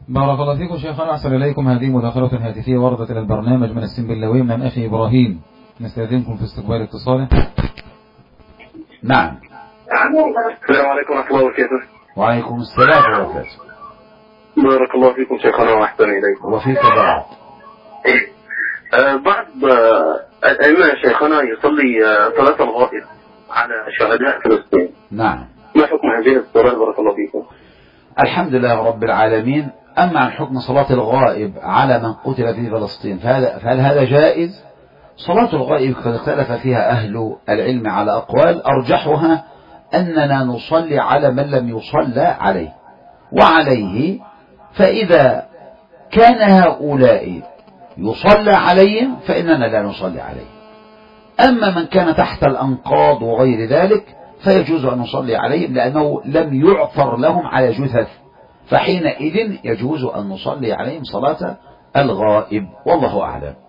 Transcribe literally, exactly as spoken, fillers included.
بارك الله فيكم شيخنا، أحسن إليكم. هذه مداخلة هاتفية وردت إلى البرنامج من السنبلاوي من أخي إبراهيم، نستأذنكم في استقبال اتصاله. نعم. السلام عليكم ورحمة الله وبركاته. وعليكم السلام ورحمة الله وبركاته. بارك الله فيكم شيخنا وأحسن إليكم. وفيك بارك. آه بعض آه الأئمة شيخنا يصلي آه صلاة الغائب على شهداء فلسطين. نعم. ما حكم هذه الصلاة؟ بارك الله فيكم. الحمد لله رب العالمين. أما عن حكم صلاة الغائب على من قتل في فلسطين فهذا فهل هذا جائز؟ صلاة الغائب قد اختلف فيها أهل العلم على أقوال، أرجحها أننا نصلي على من لم يصلى عليه، وعليه فإذا كان هؤلاء يصلى عليهم فإننا لا نصلي عليه. أما من كان تحت الأنقاض وغير ذلك فيجوز أن نصلي عليهم لأنه لم يعثر لهم على جثث، فحينئذ يجوز أن نصلي عليهم صلاة الغائب، والله أعلم.